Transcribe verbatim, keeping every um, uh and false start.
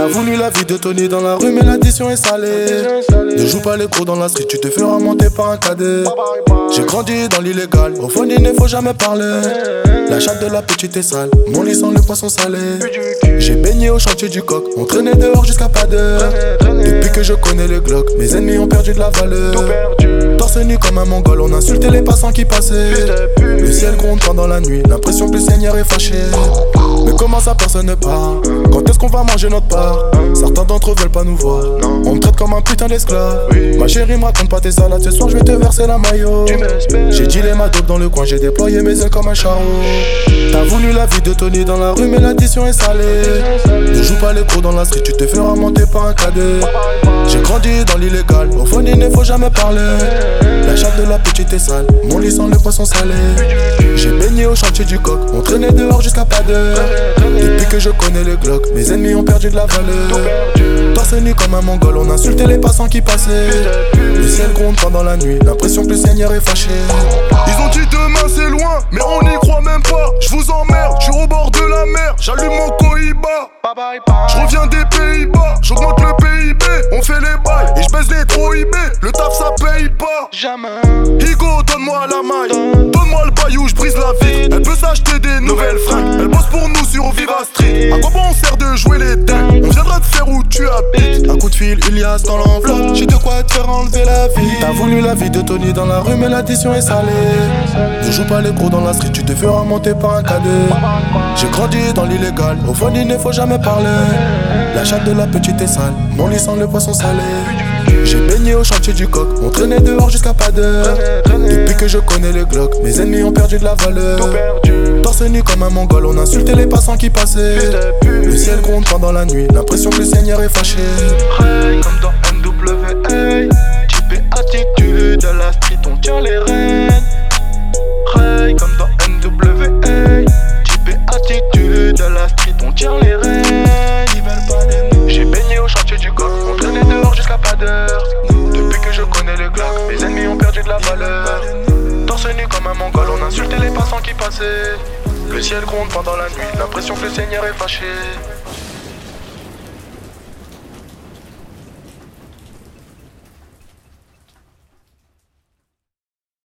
T'as voulu la vie de Tony dans la rue, mais l'addition est salée. Ne joue pas les gros dans la street, tu te feras monter par un cadet. J'ai grandi dans l'illégal, au fond il ne faut jamais parler. La chatte de la petite est sale, mon lit sent le poisson salé. J'ai baigné au chantier du coq, on traînait dehors jusqu'à pas d'heure. Depuis que je connais les glocks, mes ennemis ont perdu de la valeur. Torse nu comme un mongol, on insultait les passants qui passaient. Le ciel gronde pendant la nuit, l'impression que le Seigneur est fâché. Mais comment ça personne ne parle? Quand est-ce qu'on va manger notre part? Certains d'entre eux veulent pas nous voir, on me traite comme un putain d'esclave. Ma chérie me raconte pas tes salades, ce soir je vais te verser la maillot. J'ai dealé ma dope dans le coin, j'ai déployé mes ailes comme un charreau. T'as voulu la vie de Tony dans la rue, mais l'addition est salée. Ne joue pas les gros dans la street, tu te feras monter par un cadet. J'ai grandi dans l'illégal, au fond il ne faut jamais parler. La chatte de la petite est sale, mon lit sent le poisson salé. J'ai baigné au chantier du coq, on traînait dehors jusqu'à pas d'heure. Depuis que je connais les glocks, mes ennemis ont perdu de la valeur. Torse nu comme un mongol, on insultait les passants qui passaient. Le ciel gronde pendant la nuit, l'impression que le Seigneur est fâché. Ils ont dit demain c'est loin, mais on n'y croit même pas. Je vous emmerde, je suis au bord de la mer, j'allume mon Cohiba. Je reviens des Pays-Bas, j'augmente le P I B, on fait les bails et je baisse les trop I B. Le taf ça paye pas. Jamais. Higo, donne-moi la maille, donne-moi le baillou, je brise la vitre. Elle peut s'acheter des nouvelles fringues, elle bosse pour nous sur Viva Street. À quoi bon on sert de jouer les dingues? On viendra te faire où tu habites. Un coup de fil, Ilias dans l'enveloppe, j'ai de quoi te faire enlever la vie. T'as voulu la vie de Tony dans la rue, mais l'addition est salée. Ne joue pas les gros dans la street, tu te feras monter par un cadet. J'ai grandi dans l'illégal, au fond il ne faut jamais parler. La chatte de la petite est sale, mon lit sent le poisson salé. J'ai baigné au chantier du coq, on traînait dehors jusqu'à pas d'heure. Depuis que je connais les glocks, mes ennemis ont perdu de la valeur. Torse nu comme un mongol, on insultait les passants qui passaient. Le ciel gronde pendant la nuit, l'impression que le Seigneur est fâché. Hey, comme dans N W A, type et attitude, à la street on tient les rênes. Hey, comme dans N W A, type et attitude, à la street on tient les rênes. Ils veulent pas de nous. J'ai baigné au chantier du coq, on traînait dehors jusqu'à pas d'heure. Depuis que je connais les glocks, mes ennemis ont perdu de la valeur. Torse nu comme un mongol, on insultait les passants qui passaient. Le ciel gronde pendant la nuit, l'impression que le Seigneur est fâché.